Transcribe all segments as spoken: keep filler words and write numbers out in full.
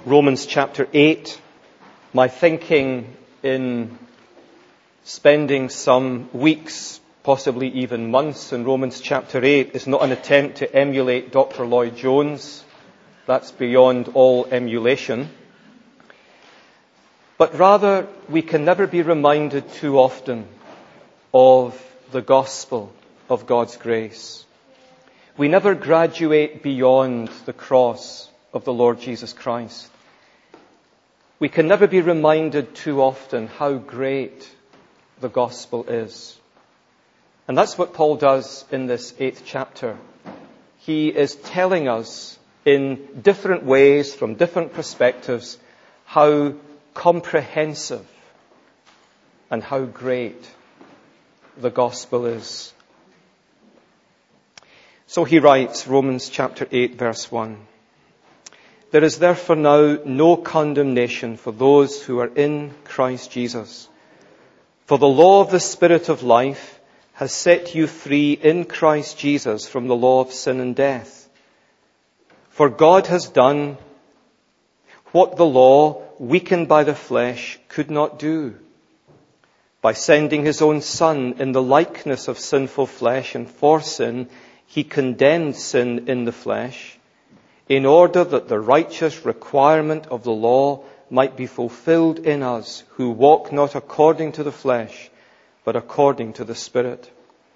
Romans chapter eight. My thinking in spending some weeks, possibly even months, in Romans chapter eight is not an attempt to emulate Doctor Lloyd Jones. That's beyond all emulation. But rather, we can never be reminded too often of the gospel of God's grace. We never graduate beyond the cross of the Lord Jesus Christ. We can never be reminded too often how great the gospel is. And that's what Paul does in this eighth chapter. He is telling us in different ways, from different perspectives, how comprehensive and how great the gospel is. So he writes, Romans chapter eight, verse one. There is therefore now no condemnation for those who are in Christ Jesus. For the law of the Spirit of life has set you free in Christ Jesus from the law of sin and death. For God has done what the law, weakened by the flesh, could not do. By sending his own Son in the likeness of sinful flesh and for sin, he condemned sin in the flesh, in order that the righteous requirement of the law might be fulfilled in us, who walk not according to the flesh, but according to the Spirit.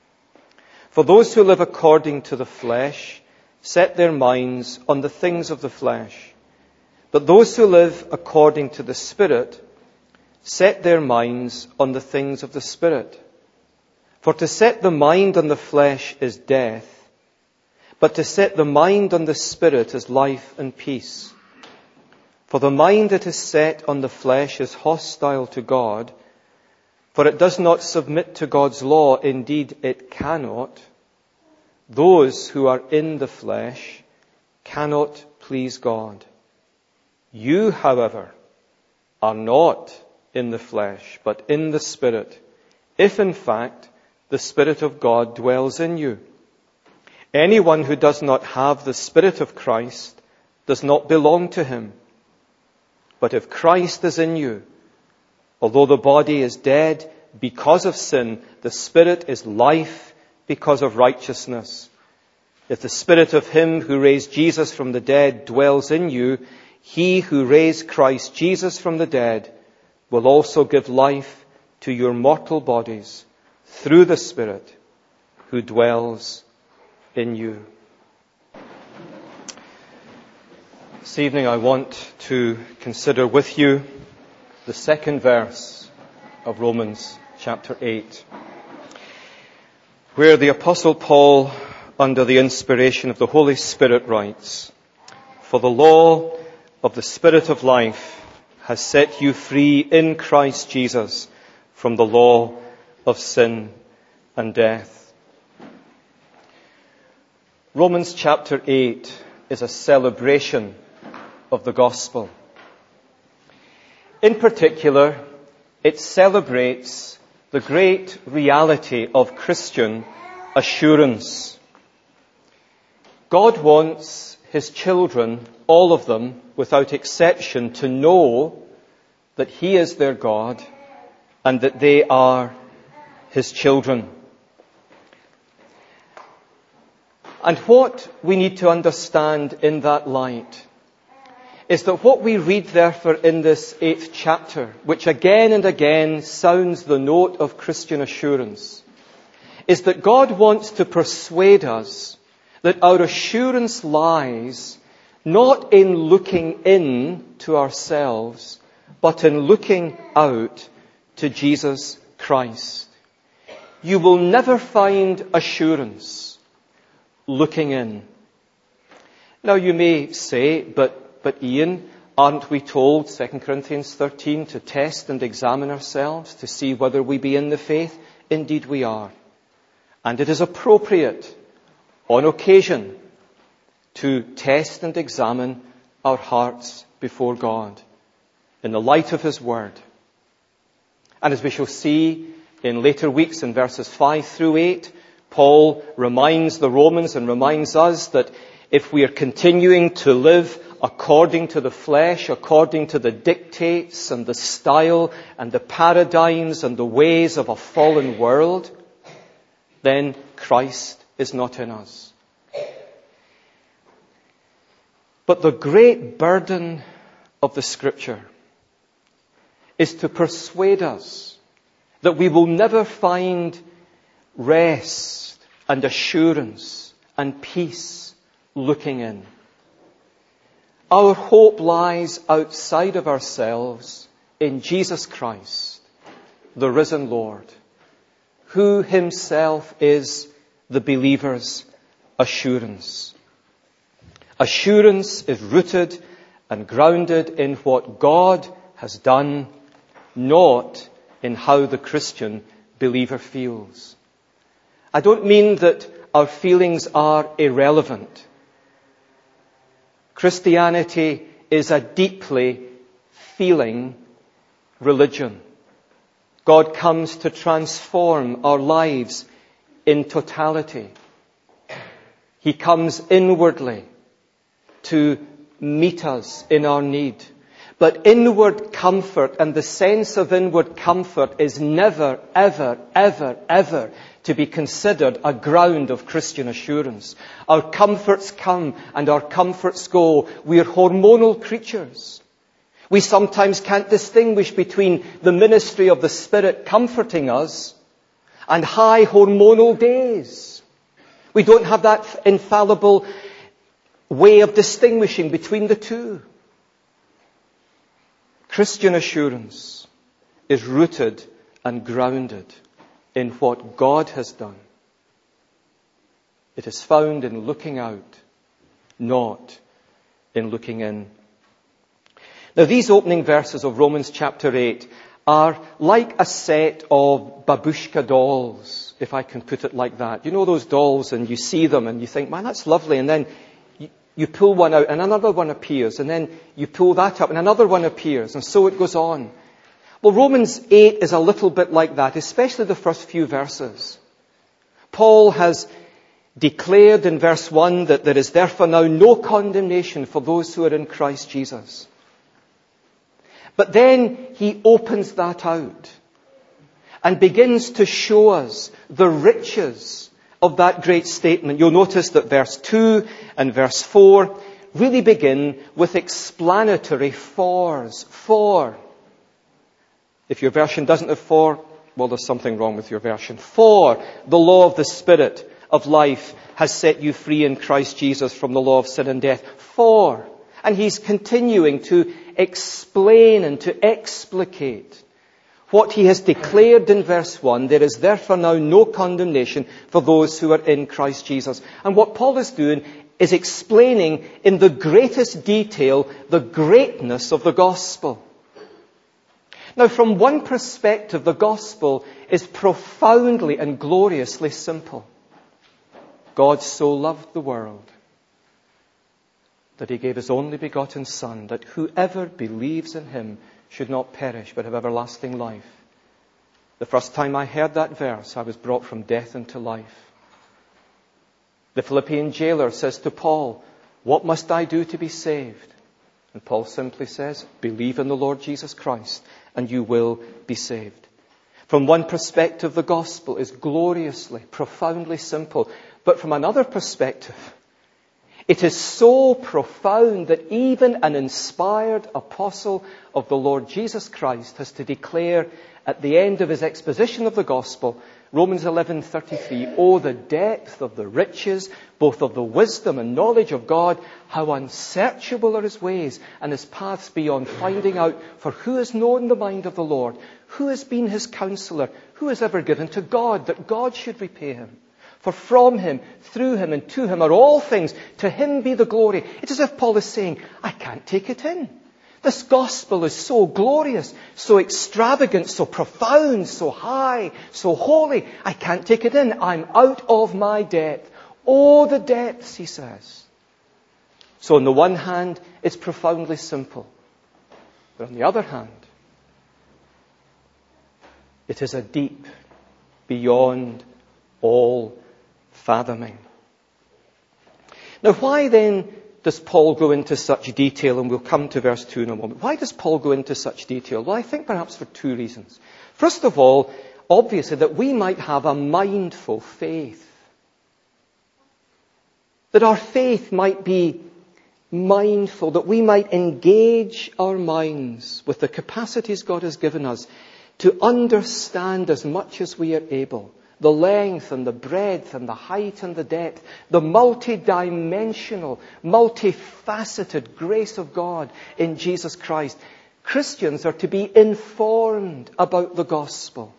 For those who live according to the flesh set their minds on the things of the flesh, but those who live according to the Spirit set their minds on the things of the Spirit. For to set the mind on the flesh is death, but to set the mind on the Spirit is life and peace. For the mind that is set on the flesh is hostile to God, for it does not submit to God's law, indeed it cannot. Those who are in the flesh cannot please God. You, however, are not in the flesh, but in the Spirit, if in fact the Spirit of God dwells in you. Anyone who does not have the Spirit of Christ does not belong to him. But if Christ is in you, although the body is dead because of sin, the Spirit is life because of righteousness. If the Spirit of him who raised Jesus from the dead dwells in you, he who raised Christ Jesus from the dead will also give life to your mortal bodies through the Spirit who dwells in you. This evening I want to consider with you the second verse of Romans chapter eight, where the Apostle Paul, under the inspiration of the Holy Spirit, writes, For the law of the Spirit of life has set you free in Christ Jesus from the law of sin and death. Romans chapter eight is a celebration of the gospel. In particular, it celebrates the great reality of Christian assurance. God wants his children, all of them, without exception, to know that he is their God and that they are his children. And what we need to understand in that light is that what we read therefore in this eighth chapter, which again and again sounds the note of Christian assurance, is that God wants to persuade us that our assurance lies not in looking in to ourselves, but in looking out to Jesus Christ. You will never find assurance looking in. Now you may say, but, but Ian, aren't we told, Second Corinthians thirteen, to test and examine ourselves to see whether we be in the faith? Indeed we are. And it is appropriate, on occasion, to test and examine our hearts before God in the light of his word. And as we shall see in later weeks in verses five through eight, Paul reminds the Romans and reminds us that if we are continuing to live according to the flesh, according to the dictates and the style and the paradigms and the ways of a fallen world, then Christ is not in us. But the great burden of the Scripture is to persuade us that we will never find rest and assurance and peace looking in. Our hope lies outside of ourselves in Jesus Christ, the risen Lord, who himself is the believer's assurance. Assurance is rooted and grounded in what God has done, not in how the Christian believer feels. I don't mean that our feelings are irrelevant. Christianity is a deeply feeling religion. God comes to transform our lives in totality. He comes inwardly to meet us in our need. But inward comfort and the sense of inward comfort is never, ever, ever, ever to be considered a ground of Christian assurance. Our comforts come and our comforts go. We are hormonal creatures. We sometimes can't distinguish between the ministry of the Spirit comforting us and high hormonal days. We don't have that infallible way of distinguishing between the two. Christian assurance is rooted and grounded in what God has done. It is found in looking out, not in looking in. Now, these opening verses of Romans chapter eight are like a set of babushka dolls, if I can put it like that. You know those dolls, and you see them and you think, man, that's lovely, and then you pull one out and another one appears, and then you pull that up and another one appears, and so it goes on. Well, Romans eight is a little bit like that, especially the first few verses. Paul has declared in verse one that there is therefore now no condemnation for those who are in Christ Jesus. But then he opens that out and begins to show us the riches of that great statement. You'll notice that verse two and verse four really begin with explanatory fors. For. If your version doesn't have for, well, there's something wrong with your version. For the law of the Spirit of life has set you free in Christ Jesus from the law of sin and death. For. And he's continuing to explain and to explicate what he has declared in verse one. There is therefore now no condemnation for those who are in Christ Jesus. And what Paul is doing is explaining in the greatest detail the greatness of the gospel. Now, from one perspective, the gospel is profoundly and gloriously simple. God so loved the world that he gave his only begotten Son, that whoever believes in him should not perish but have everlasting life. The first time I heard that verse, I was brought from death into life. The Philippian jailer says to Paul, what must I do to be saved? And Paul simply says, believe in the Lord Jesus Christ and you will be saved. From one perspective, the gospel is gloriously, profoundly simple. But from another perspective, it is so profound that even an inspired apostle of the Lord Jesus Christ has to declare at the end of his exposition of the gospel, Romans eleven thirty-three, oh, the depth of the riches, both of the wisdom and knowledge of God, how unsearchable are his ways and his paths beyond finding out. For who has known the mind of the Lord? Who has been his counselor? Who has ever given to God that God should repay him? For from him, through him, and to him are all things. To him be the glory. It's as if Paul is saying, I can't take it in. This gospel is so glorious, so extravagant, so profound, so high, so holy. I can't take it in. I'm out of my depth. Oh, the depths, he says. So on the one hand, it's profoundly simple. But on the other hand, it is a deep, beyond all fathoming. Now, why then does Paul go into such detail? And we'll come to verse two in a moment. Why does Paul go into such detail? Well, I think perhaps for two reasons. First of all, obviously, that we might have a mindful faith. That our faith might be mindful, that we might engage our minds with the capacities God has given us to understand as much as we are able the length and the breadth and the height and the depth, the multi-dimensional, multifaceted grace of God in Jesus Christ. Christians are to be informed about the gospel.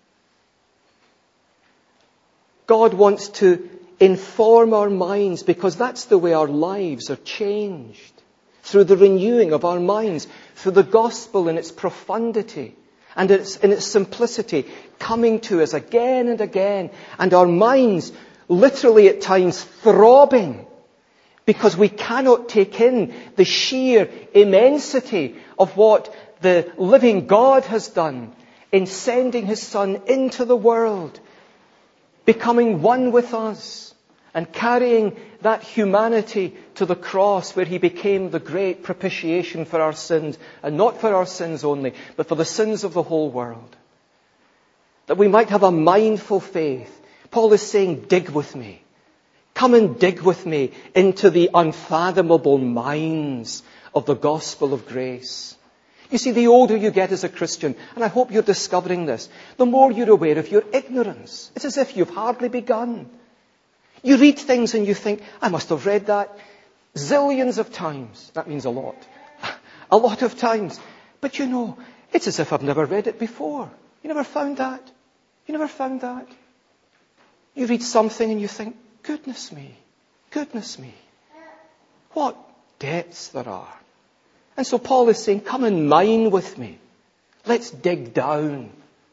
God wants to inform our minds because that's the way our lives are changed. Through the renewing of our minds, through the gospel in its profundity and its, in its simplicity, coming to us again and again, and our minds literally at times throbbing because we cannot take in the sheer immensity of what the living God has done in sending His Son into the world, becoming one with us, and carrying that humanity to the cross where He became the great propitiation for our sins, and not for our sins only, but for the sins of the whole world. That we might have a mindful faith. Paul is saying, dig with me. Come and dig with me into the unfathomable minds of the gospel of grace. You see, the older you get as a Christian, and I hope you're discovering this, the more you're aware of your ignorance. It's as if you've hardly begun. You read things and you think, I must have read that zillions of times. That means a lot. A lot of times. But you know, it's as if I've never read it before. You never found that? You never found that? You read something and you think, goodness me, goodness me, what depths there are. And so Paul is saying, come and mine with me. Let's dig down.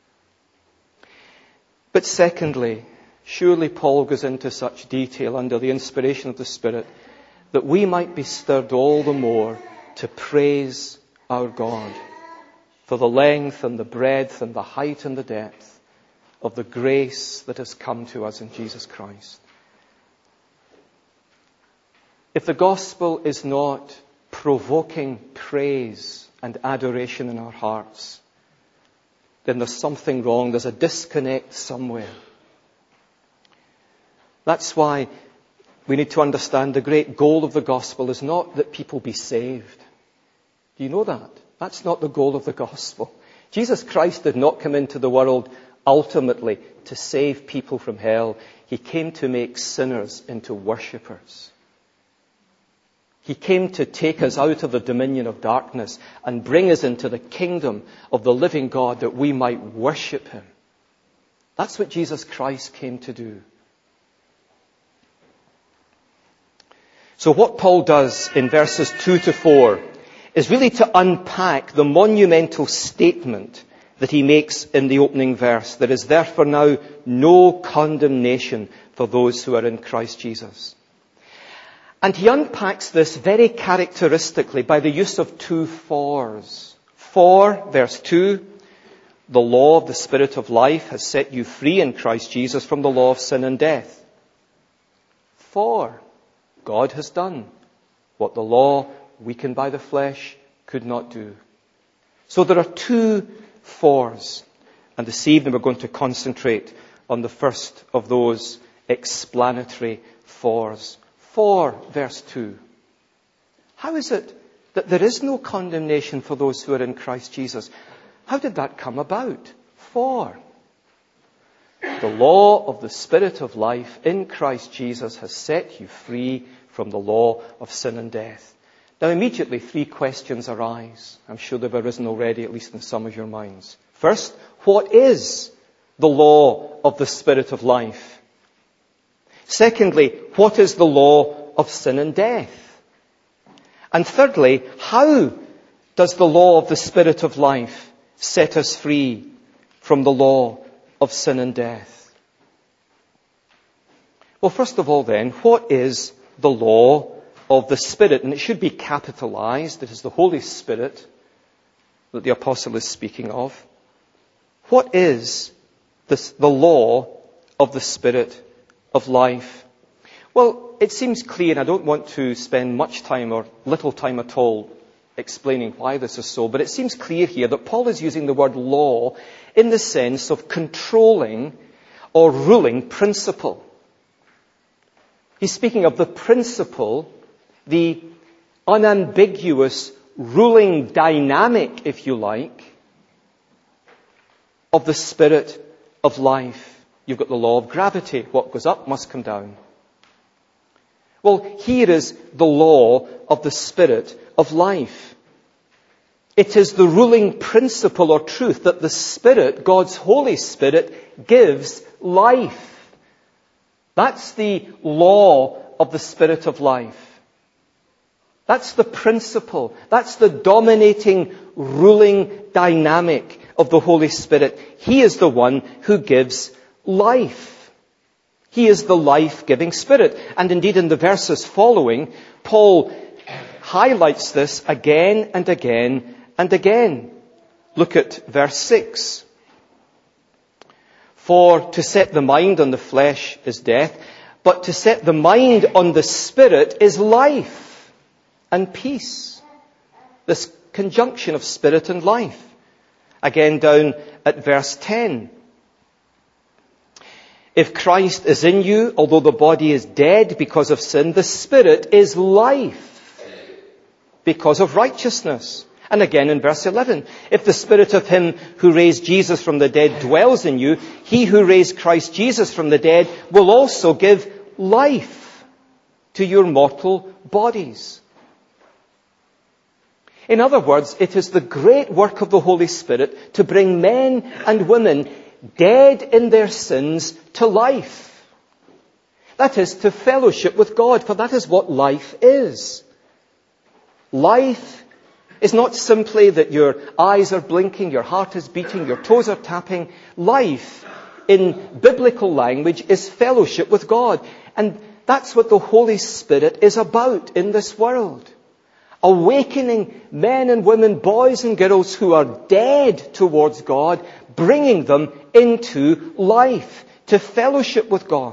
But secondly, surely Paul goes into such detail under the inspiration of the Spirit that we might be stirred all the more to praise our God for the length and the breadth and the height and the depth of the grace that has come to us in Jesus Christ. If the gospel is not provoking praise and adoration in our hearts, then there's something wrong. There's a disconnect somewhere. That's why we need to understand the great goal of the gospel is not that people be saved. Do you know that? That's not the goal of the gospel. Jesus Christ did not come into the world ultimately to save people from hell. He came to make sinners into worshippers. He came to take us out of the dominion of darkness and bring us into the kingdom of the living God that we might worship Him. That's what Jesus Christ came to do. So what Paul does in verses two to four is really to unpack the monumental statement that he makes in the opening verse. There is therefore now no condemnation for those who are in Christ Jesus. And he unpacks this very characteristically by the use of two fors. For, verse two, the law of the Spirit of life has set you free in Christ Jesus from the law of sin and death. For, God has done what the law, weakened by the flesh, could not do. So there are two fors. And this evening we're going to concentrate on the first of those explanatory fors. For, verse two. How is it that there is no condemnation for those who are in Christ Jesus? How did that come about? For the law of the Spirit of life in Christ Jesus has set you free from the law of sin and death. Now immediately three questions arise. I'm sure they've arisen already, at least in some of your minds. First, what is the law of the Spirit of life? Secondly, what is the law of sin and death? And thirdly, how does the law of the Spirit of life set us free from the law of sin and death? Well, first of all then, what is the law of the Spirit? And it should be capitalized. It is the Holy Spirit that the apostle is speaking of. What is this, the law of the Spirit of life? Well, it seems clear, and I don't want to spend much time or little time at all explaining why this is so, but it seems clear here that Paul is using the word law in the sense of controlling or ruling principle. He's speaking of the principle, the unambiguous ruling dynamic, if you like, of the spirit of life. You've got the law of gravity. What goes up must come down. Well, here is the law of the spirit of life. It is the ruling principle or truth that the Spirit, God's Holy Spirit, gives life. That's the law of the spirit of life. That's the principle. That's the dominating, ruling dynamic of the Holy Spirit. He is the one who gives life. He is the life-giving Spirit. And indeed, in the verses following, Paul highlights this again and again and again. Look at verse six. For to set the mind on the flesh is death, but to set the mind on the Spirit is life and peace. This conjunction of spirit and life. Again down at verse ten. If Christ is in you, although the body is dead because of sin, the Spirit is life because of righteousness. And again in verse eleven, if the Spirit of Him who raised Jesus from the dead dwells in you, He who raised Christ Jesus from the dead will also give life to your mortal bodies. In other words, it is the great work of the Holy Spirit to bring men and women dead in their sins to life. That is, to fellowship with God, for that is what life is. Life is not simply that your eyes are blinking, your heart is beating, your toes are tapping. Life, in biblical language, is fellowship with God. And that's what the Holy Spirit is about in this world. Awakening men and women, boys and girls who are dead towards God, bringing them into life, to fellowship with God.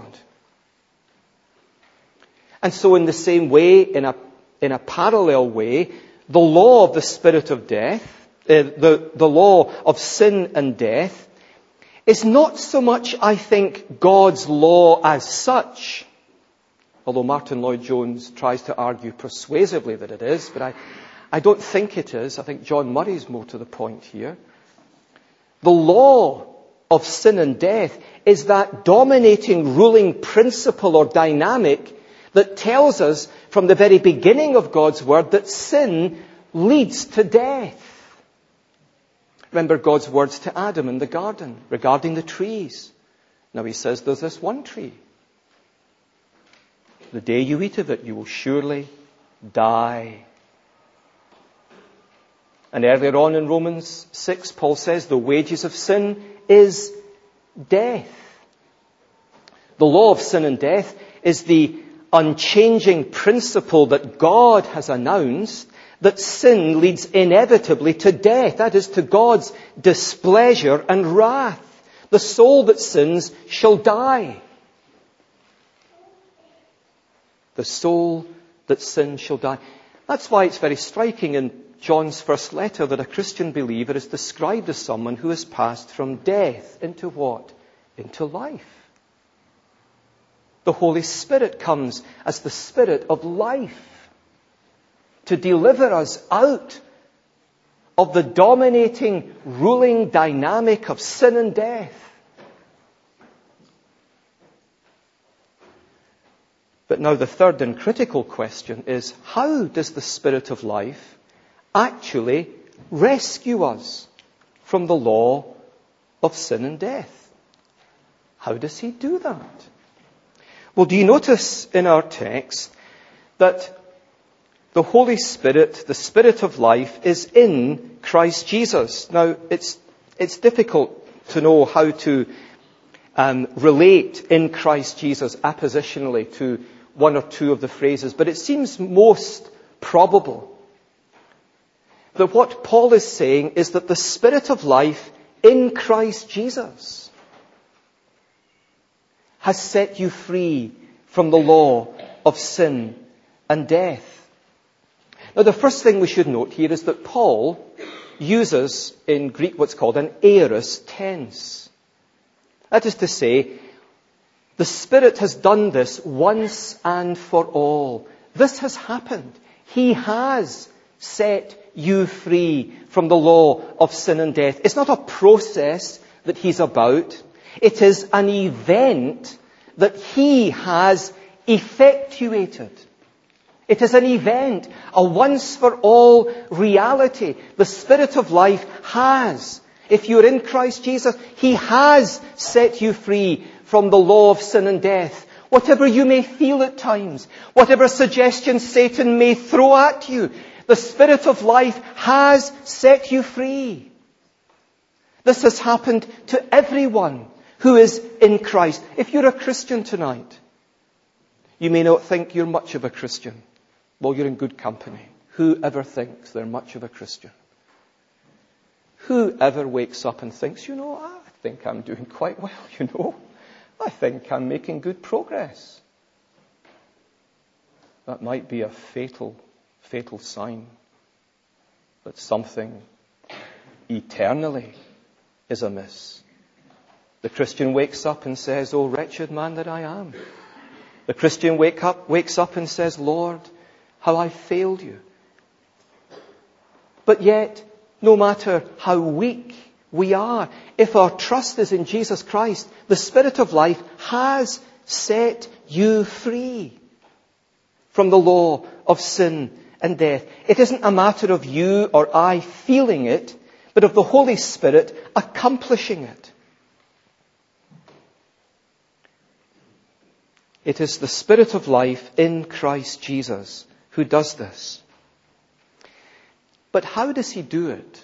And so in the same way, in a, in a parallel way, the law of the spirit of death, uh, the, the law of sin and death, is not so much, I think, God's law as such, although Martin Lloyd-Jones tries to argue persuasively that it is, but I, I don't think it is. I think John Murray is more to the point here. The law of sin and death is that dominating, ruling principle or dynamic that tells us from the very beginning of God's Word that sin leads to death. Remember God's words to Adam in the garden regarding the trees. Now He says there's this one tree. The day you eat of it, you will surely die. And earlier on in Romans six, Paul says the wages of sin is death. The law of sin and death is the unchanging principle that God has announced that sin leads inevitably to death. That is, to God's displeasure and wrath. The soul that sins shall die. The soul that sins shall die. That's why it's very striking in John's first letter that a Christian believer is described as someone who has passed from death into what? Into life. The Holy Spirit comes as the Spirit of life to deliver us out of the dominating, ruling dynamic of sin and death. But now the third and critical question is, how does the Spirit of life actually rescue us from the law of sin and death? How does He do that? Well, do you notice in our text that the Holy Spirit, the Spirit of life, is in Christ Jesus? Now, it's it's difficult to know how to um, relate in Christ Jesus appositionally to one or two of the phrases, but it seems most probable that what Paul is saying is that the Spirit of life in Christ Jesus has set you free from the law of sin and death. Now, the first thing we should note here is that Paul uses in Greek what's called an aorist tense. That is to say, the Spirit has done this once and for all. This has happened. He has set you free from the law of sin and death. It's not a process that he's about. It is an event that he has effectuated. It is an event, a once-for-all reality. The Spirit of life has, if you're in Christ Jesus, He has set you free from the law of sin and death. Whatever you may feel at times, whatever suggestions Satan may throw at you, the Spirit of life has set you free. This has happened to everyone who is in Christ. If you're a Christian tonight, you may not think you're much of a Christian. Well, you're in good company. Whoever thinks they're much of a Christian? Whoever wakes up and thinks, you know, I think I'm doing quite well, you know. I think I'm making good progress. That might be a fatal, fatal sign that something eternally is amiss. The Christian wakes up and says, oh, wretched man that I am. The Christian wake up, wakes up and says, Lord, how I failed you. But yet, no matter how weak we are, if our trust is in Jesus Christ, the Spirit of life has set you free from the law of sin and death. It isn't a matter of you or I feeling it, but of the Holy Spirit accomplishing it. It is the Spirit of life in Christ Jesus who does this. But how does He do it?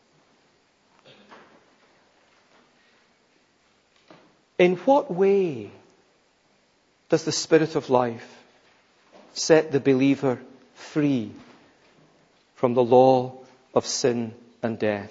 In what way does the Spirit of life set the believer free from the law of sin and death?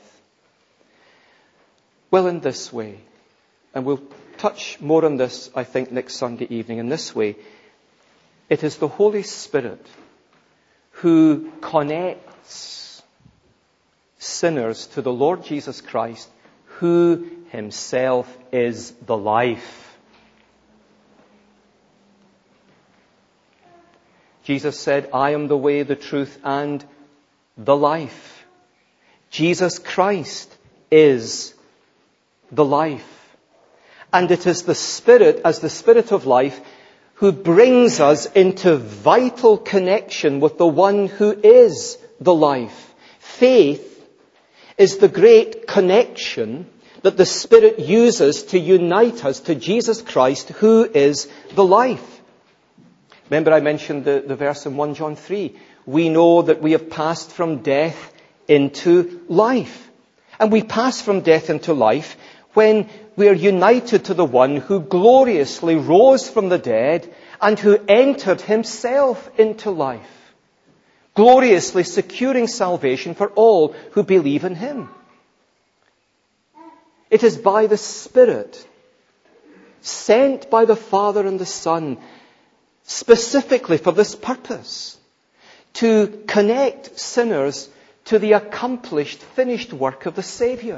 Well, in this way, and we'll touch more on this, I think, next Sunday evening. In this way, it is the Holy Spirit who connects sinners to the Lord Jesus Christ, who Himself is the life. Jesus said, I am the way, the truth, and the life. Jesus Christ is the life. And it is the Spirit, as the Spirit of life, who brings us into vital connection with the one who is the life. Faith is the great connection that the Spirit uses to unite us to Jesus Christ, who is the life. Remember I mentioned the, the verse in First John three. We know that we have passed from death into life. And we pass from death into life when we are united to the one who gloriously rose from the dead and who entered Himself into life, gloriously securing salvation for all who believe in Him. It is by the Spirit, sent by the Father and the Son, specifically for this purpose, to connect sinners to the accomplished, finished work of the Saviour.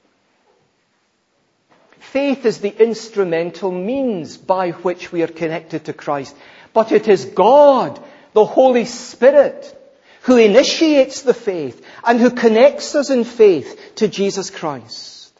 Faith is the instrumental means by which we are connected to Christ. But it is God, the Holy Spirit, who initiates the faith and who connects us in faith to Jesus Christ.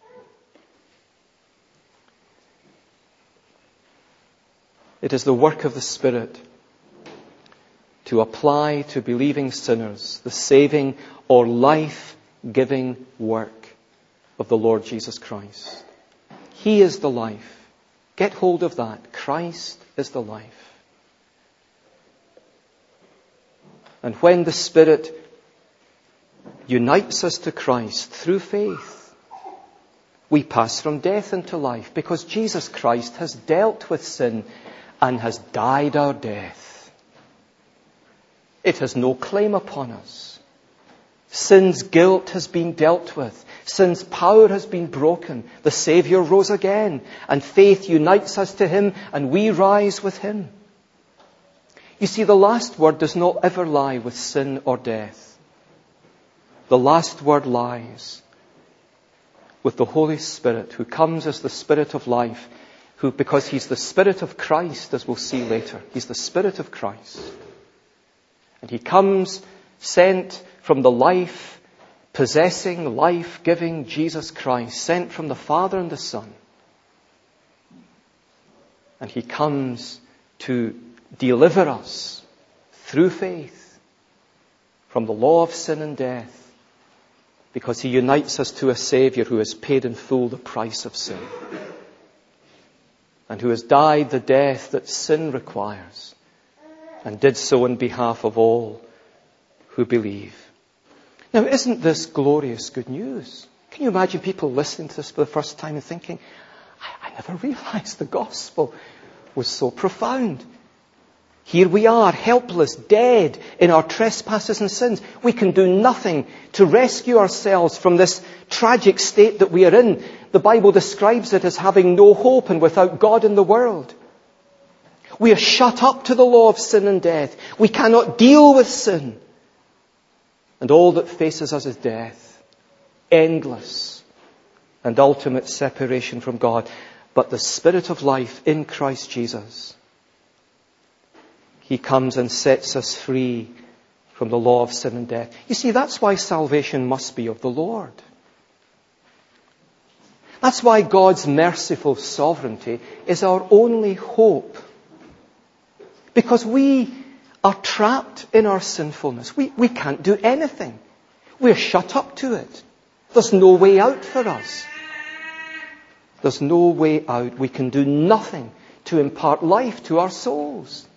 It is the work of the Spirit to apply to believing sinners the saving or life-giving work of the Lord Jesus Christ. He is the life. Get hold of that. Christ is the life. And when the Spirit unites us to Christ through faith, we pass from death into life because Jesus Christ has dealt with sin and has died our death. It has no claim upon us. Sin's guilt has been dealt with. Sin's power has been broken. The Saviour rose again, and faith unites us to him, and we rise with him. You see, the last word does not ever lie with sin or death. The last word lies with the Holy Spirit, who comes as the Spirit of life, who, because he's the Spirit of Christ, as we'll see later. He's the Spirit of Christ. And he comes sent from the life, possessing, life-giving Jesus Christ, sent from the Father and the Son. And he comes to deliver us through faith from the law of sin and death, because he unites us to a Saviour who has paid in full the price of sin, and who has died the death that sin requires, and did so on behalf of all who believe. Now, isn't this glorious good news? Can you imagine people listening to this for the first time and thinking, I, I never realized the gospel was so profound. Here we are, helpless, dead in our trespasses and sins. We can do nothing to rescue ourselves from this tragic state that we are in. The Bible describes it as having no hope and without God in the world. We are shut up to the law of sin and death. We cannot deal with sin. And all that faces us is death, endless and ultimate separation from God. But the Spirit of life in Christ Jesus, he comes and sets us free from the law of sin and death. You see, that's why salvation must be of the Lord. That's why God's merciful sovereignty is our only hope. Because we are trapped in our sinfulness. We, we can't do anything. We're shut up to it. There's no way out for us. There's no way out. We can do nothing to impart life to our souls.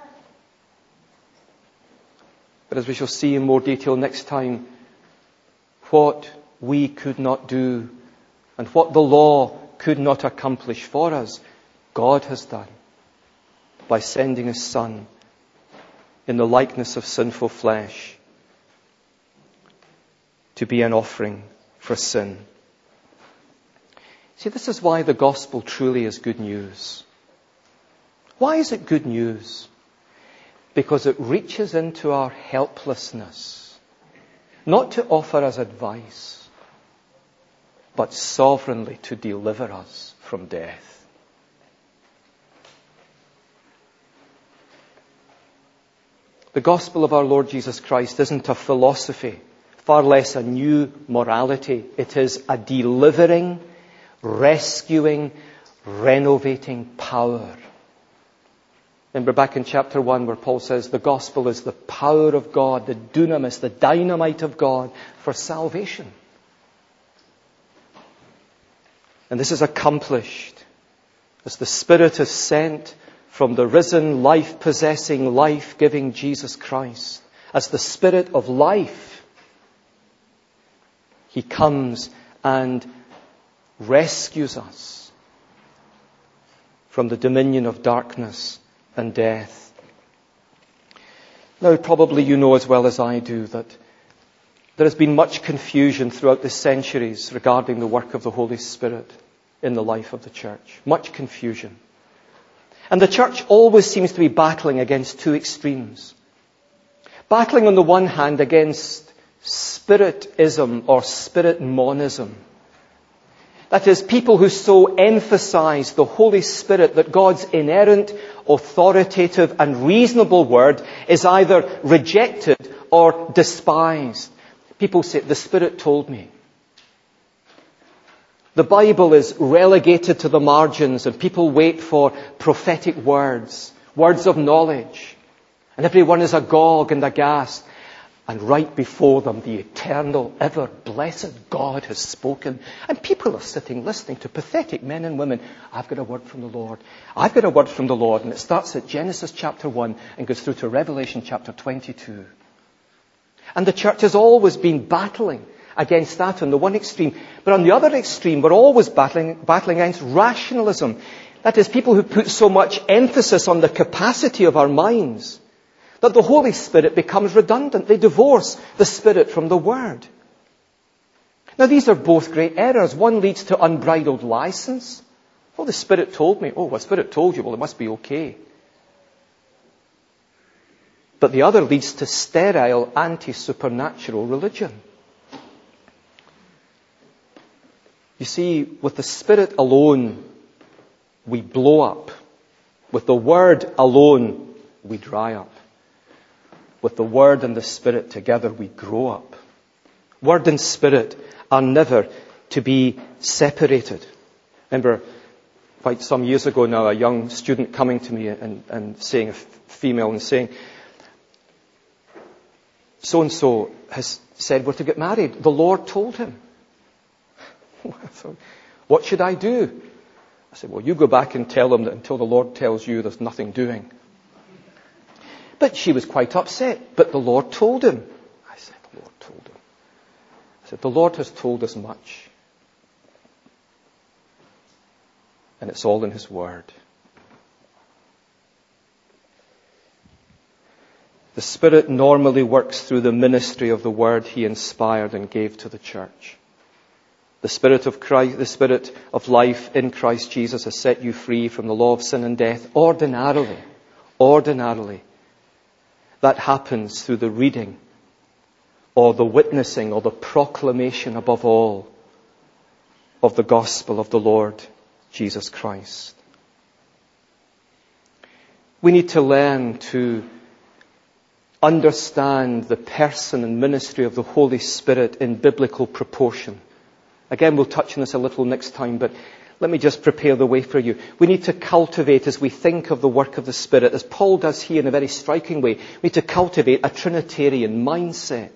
But as we shall see in more detail next time, what we could not do and what the law could not accomplish for us, God has done by sending his Son in the likeness of sinful flesh to be an offering for sin. See, this is why the gospel truly is good news. Why is it good news? Because it reaches into our helplessness, not to offer us advice, but sovereignly to deliver us from death. The gospel of our Lord Jesus Christ isn't a philosophy, far less a new morality. It is a delivering, rescuing, renovating power. Remember back in chapter one where Paul says the gospel is the power of God, the dunamis, the dynamite of God for salvation. And this is accomplished as the Spirit is sent from the risen, life-possessing, life-giving Jesus Christ. As the Spirit of life, he comes and rescues us from the dominion of darkness and death. Now, probably you know as well as I do that there has been much confusion throughout the centuries regarding the work of the Holy Spirit in the life of the church. Much confusion. And the church always seems to be battling against two extremes. Battling on the one hand against spiritism or spirit monism. That is, people who so emphasize the Holy Spirit that God's inerrant, authoritative and reasonable word is either rejected or despised. People say, the Spirit told me. The Bible is relegated to the margins and people wait for prophetic words, words of knowledge. And everyone is agog and aghast. And right before them, the eternal, ever-blessed God has spoken. And people are sitting listening to pathetic men and women. I've got a word from the Lord. I've got a word from the Lord. And it starts at Genesis chapter one and goes through to Revelation chapter twenty-two. And the church has always been battling against that on the one extreme. But on the other extreme, we're always battling, battling against rationalism. That is, people who put so much emphasis on the capacity of our minds that the Holy Spirit becomes redundant. They divorce the Spirit from the Word. Now these are both great errors. One leads to unbridled license. Oh, the Spirit told me. Oh, the Spirit told you. Well, it must be okay. But the other leads to sterile, anti-supernatural religion. You see, with the Spirit alone, we blow up. With the Word alone, we dry up. With the Word and the Spirit together, we grow up. Word and Spirit are never to be separated. Remember, quite some years ago now, a young student coming to me and, and saying, a female, and saying, so-and-so has said we're to get married. The Lord told him. What should I do? I said, well, you go back and tell them that until the Lord tells you, there's nothing doing. But she was quite upset. But the Lord told him. I said, the Lord told him. I said, the Lord has told us much. And it's all in His Word. The Spirit normally works through the ministry of the Word He inspired and gave to the church. The Spirit of Christ, the Spirit of life in Christ Jesus has set you free from the law of sin and death ordinarily. Ordinarily. That happens through the reading or the witnessing or the proclamation above all of the gospel of the Lord Jesus Christ. We need to learn to understand the person and ministry of the Holy Spirit in biblical proportion. Again, we'll touch on this a little next time, but let me just prepare the way for you. We need to cultivate, as we think of the work of the Spirit, as Paul does here in a very striking way, we need to cultivate a Trinitarian mindset.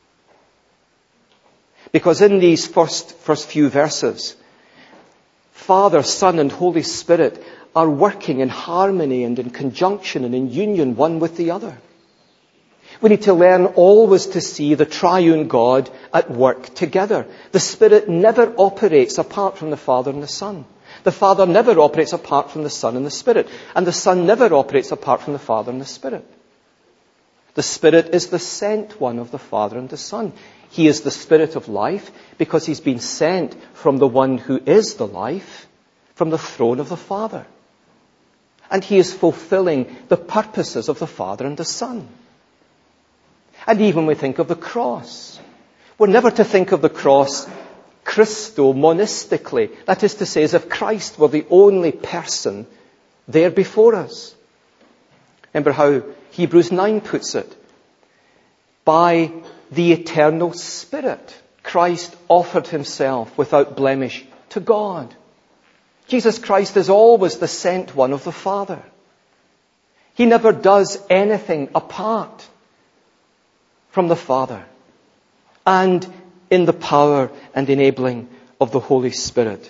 Because in these first, first few verses, Father, Son, and Holy Spirit are working in harmony and in conjunction and in union one with the other. We need to learn always to see the triune God at work together. The Spirit never operates apart from the Father and the Son. The Father never operates apart from the Son and the Spirit. And the Son never operates apart from the Father and the Spirit. The Spirit is the sent one of the Father and the Son. He is the Spirit of life because He's been sent from the one who is the life, from the throne of the Father. And He is fulfilling the purposes of the Father and the Son. And even when we think of the cross, we're never to think of the cross Christo monistically. That is to say, as if Christ were the only person there before us. Remember how Hebrews nine puts it. By the eternal Spirit, Christ offered Himself without blemish to God. Jesus Christ is always the sent one of the Father. He never does anything apart from the Father, and in the power and enabling of the Holy Spirit.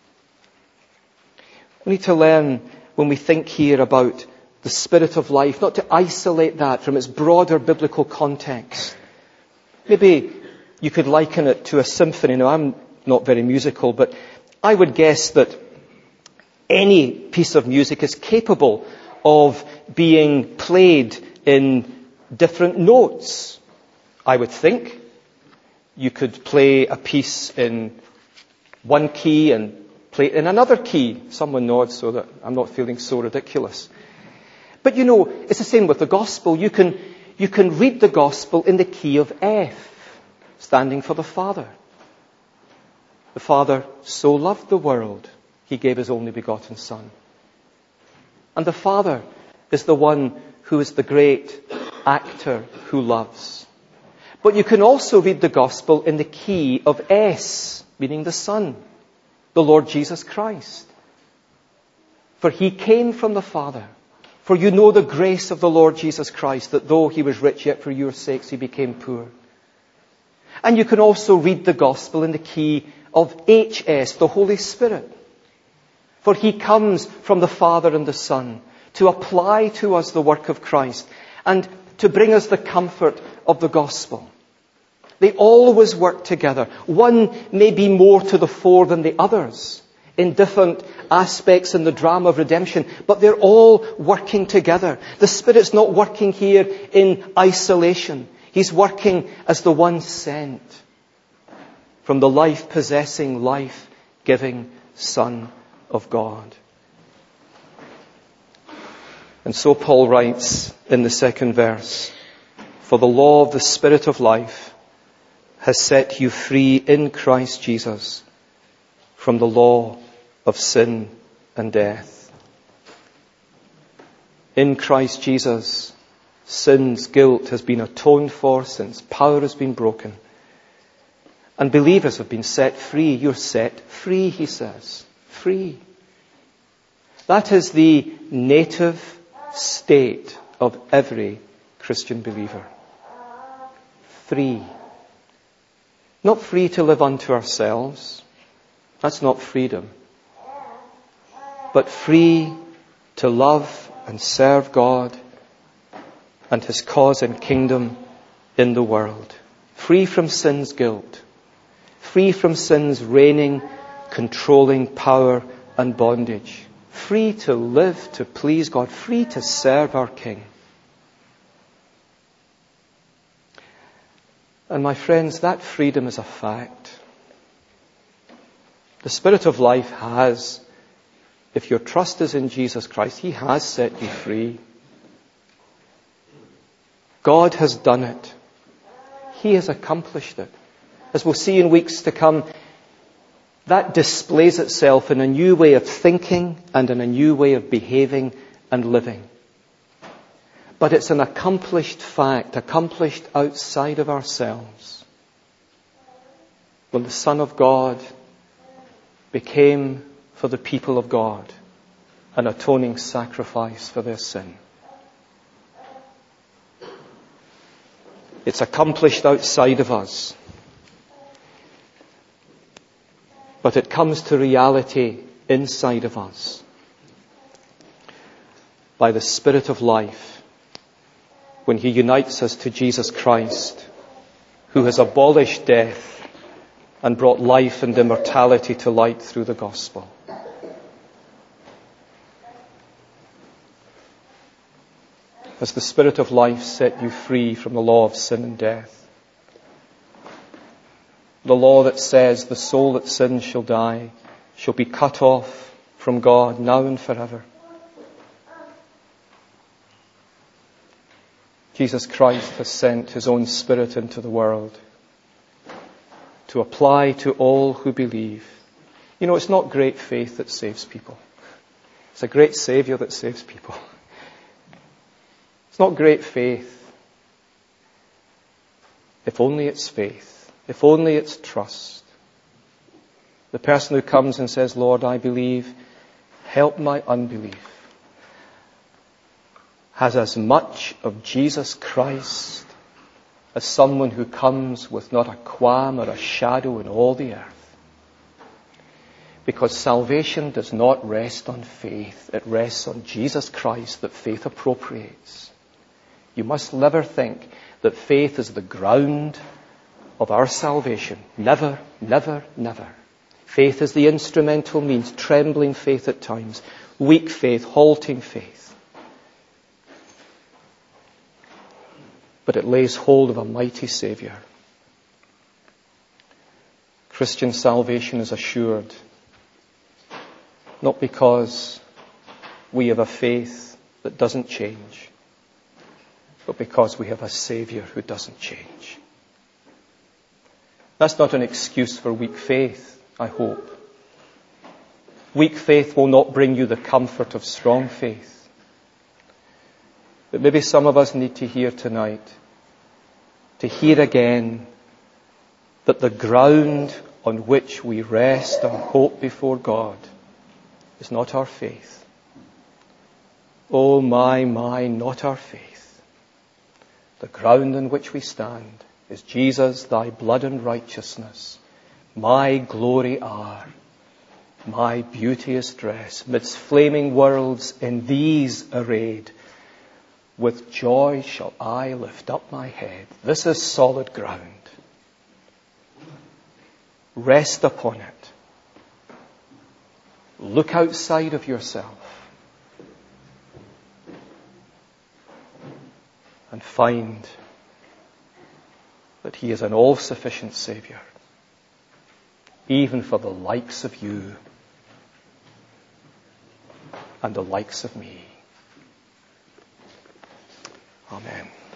We need to learn, when we think here about the Spirit of life, not to isolate that from its broader biblical context. Maybe you could liken it to a symphony. Now, I'm not very musical, but I would guess that any piece of music is capable of being played in different notes. I would think you could play a piece in one key and play it in another key. Someone nods so that I'm not feeling so ridiculous. But you know, it's the same with the gospel. You can, you can read the gospel in the key of F, standing for the Father. The Father so loved the world, He gave His only begotten Son. And the Father is the one who is the great actor who loves. But you can also read the gospel in the key of S, meaning the Son, the Lord Jesus Christ. For He came from the Father. For you know the grace of the Lord Jesus Christ, that though He was rich, yet for your sakes He became poor. And you can also read the gospel in the key of H S, the Holy Spirit. For He comes from the Father and the Son to apply to us the work of Christ and to bring us the comfort of the gospel. They always work together. One may be more to the fore than the others in different aspects in the drama of redemption, but they're all working together. The Spirit's not working here in isolation. He's working as the one sent from the life-possessing, life-giving Son of God. And so Paul writes in the second verse, "For the law of the Spirit of life has set you free in Christ Jesus from the law of sin and death." In Christ Jesus, sin's guilt has been atoned for, sin's power has been broken, and believers have been set free. You're set free, he says. Free. That is the native state of every Christian believer. Free. Not free to live unto ourselves. That's not freedom. But free to love and serve God and His cause and kingdom in the world. Free from sin's guilt. Free from sin's reigning, controlling power and bondage. Free to live, to please God. Free to serve our King. And my friends, that freedom is a fact. The Spirit of life has, if your trust is in Jesus Christ, He has set you free. God has done it. He has accomplished it. As we'll see in weeks to come, that displays itself in a new way of thinking and in a new way of behaving and living. But it's an accomplished fact, accomplished outside of ourselves. When the Son of God became for the people of God an atoning sacrifice for their sin. It's accomplished outside of us. But it comes to reality inside of us by the Spirit of life when He unites us to Jesus Christ, who has abolished death and brought life and immortality to light through the gospel. Has the Spirit of life set you free from the law of sin and death? The law that says the soul that sins shall die, shall be cut off from God now and forever. Jesus Christ has sent His own Spirit into the world to apply to all who believe. You know, it's not great faith that saves people. It's a great Saviour that saves people. It's not great faith. If only it's faith. If only it's trust. The person who comes and says, "Lord, I believe, help my unbelief," has as much of Jesus Christ as someone who comes with not a qualm or a shadow in all the earth. Because salvation does not rest on faith. It rests on Jesus Christ that faith appropriates. You must never think that faith is the ground of our salvation. Never, never, never. Faith is the instrumental means, trembling faith at times, weak faith, halting faith. But it lays hold of a mighty Saviour. Christian salvation is assured, not because we have a faith that doesn't change, but because we have a Saviour who doesn't change. That's not an excuse for weak faith, I hope. Weak faith will not bring you the comfort of strong faith. But maybe some of us need to hear tonight, to hear again, that the ground on which we rest our hope before God is not our faith. Oh my, my, not our faith. The ground on which we stand is Jesus, thy blood and righteousness, my glory are, my beauteous dress, midst flaming worlds in these arrayed. With joy shall I lift up my head. This is solid ground. Rest upon it. Look outside of yourself and find that He is an all-sufficient Saviour. even for the likes of you and the likes of me. Amen.